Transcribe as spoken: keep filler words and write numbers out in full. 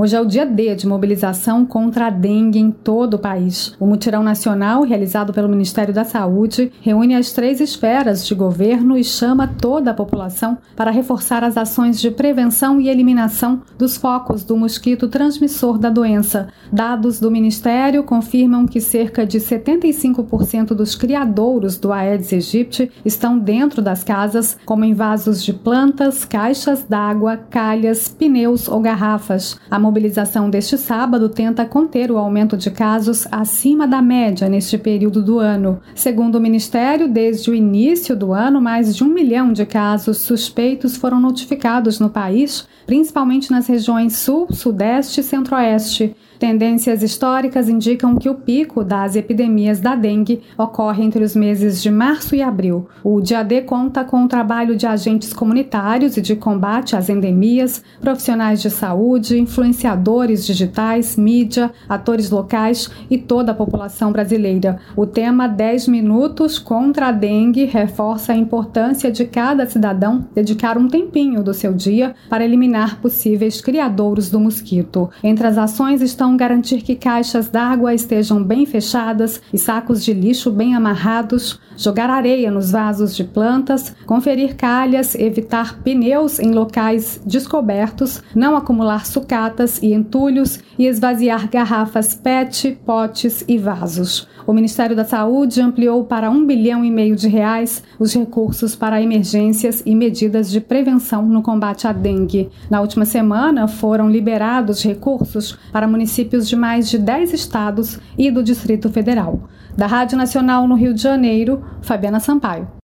Hoje é o dia D de mobilização contra a dengue em todo o país. O mutirão nacional, realizado pelo Ministério da Saúde, reúne as três esferas de governo e chama toda a população para reforçar as ações de prevenção e eliminação dos focos do mosquito transmissor da doença. Dados do Ministério confirmam que cerca de setenta e cinco por cento dos criadouros do Aedes aegypti estão dentro das casas, como em vasos de plantas, caixas d'água, calhas, pneus ou garrafas. A mobilização deste sábado tenta conter o aumento de casos acima da média neste período do ano. Segundo o Ministério, desde o início do ano, mais de um milhão de casos suspeitos foram notificados no país, principalmente nas regiões Sul, Sudeste e Centro-Oeste. Tendências históricas indicam que o pico das epidemias da dengue ocorre entre os meses de março e abril. O dia D conta com o trabalho de agentes comunitários e de combate às endemias, profissionais de saúde, influenciadores digitais, mídia, atores locais e toda a população brasileira. O tema dez minutos contra a dengue reforça a importância de cada cidadão dedicar um tempinho do seu dia para eliminar possíveis criadouros do mosquito. Entre as ações estão garantir que caixas d'água estejam bem fechadas e sacos de lixo bem amarrados, jogar areia nos vasos de plantas, conferir calhas, evitar pneus em locais descobertos, não acumular sucatas e entulhos e esvaziar garrafas P E T, potes e vasos. O Ministério da Saúde ampliou para um bilhão e meio de reais os recursos para emergências e medidas de prevenção no combate à dengue. Na última semana, foram liberados recursos para municípios de mais de dez estados e do Distrito Federal. Da Rádio Nacional no Rio de Janeiro, Fabiana Sampaio.